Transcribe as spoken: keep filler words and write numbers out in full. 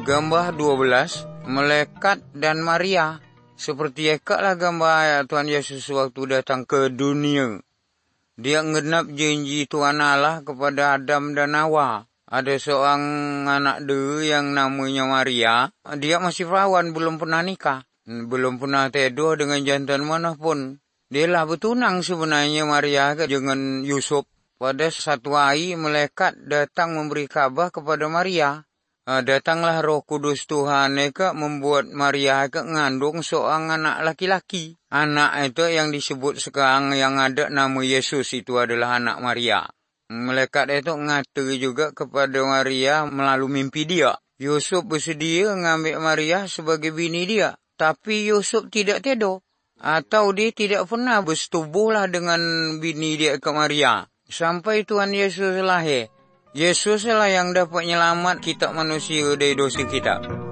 Gambar dua belas, Malekat dan Maria. Seperti ekaklah gambar Tuhan Yesus waktu datang ke dunia. Dia ngenap janji Tuhan Allah kepada Adam dan Hawa. Ada seorang anak dia yang namanya Maria. Dia masih perawan, belum pernah nikah. Belum pernah tidur dengan jantan manapun. Dia lah bertunang sebenarnya Maria dengan Yusuf. Pada satu hari, malaikat datang memberi khabar kepada Maria. Uh, datanglah Roh Kudus Tuhan eka membuat Maria eka mengandung seorang anak laki-laki. Anak itu yang disebut sekarang yang ada nama Yesus itu adalah anak Maria. Malaikat itu ngata juga kepada Maria melalui mimpi dia. Yusuf bersedia mengambil Maria sebagai bini dia. Tapi Yusuf tidak tidur. Atau dia tidak pernah bersetubuhlah dengan bini dia ke Maria. Sampai Tuhan Yesus lahir. Yesus lah yang dapat menyelamat kita manusia dari dosa kita.